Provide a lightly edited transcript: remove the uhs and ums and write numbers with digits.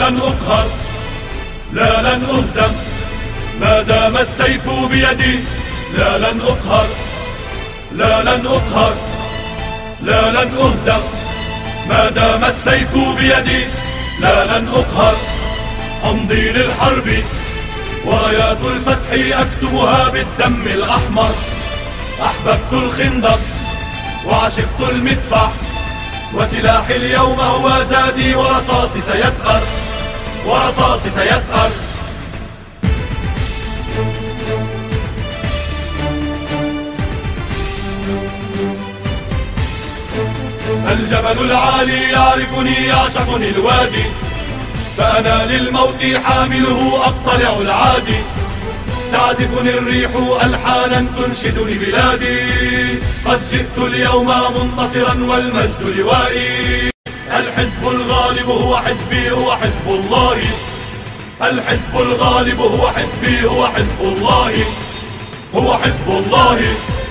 لن أقهر، لا لن أهزم ما دام السيف بيدي. لا لن أقهر، لا لن أقهر، لا لن أهزم ما دام السيف بيدي. لا لن أقهر، أمضي للحرب ورايات الفتح أكتبها بالدم الأحمر. أحببت الخندق وعشقت المدفع، وسلاحي اليوم هو زادي، ورصاصي سيثأر، ورصاصي سيثأر. الجبل العالي يعرفني، يعشقني الوادي، فأنا للموت حامله أقتلع العادي. تعزفني الريح ألحانا تنشدني بلادي، قد جئت اليوم منتصرا والمجد لوائي. الحزب الغالب هو حزبي، هو حزب الله. الحزب الغالب هو حزبي، هو حزب الله، هو حزب الله.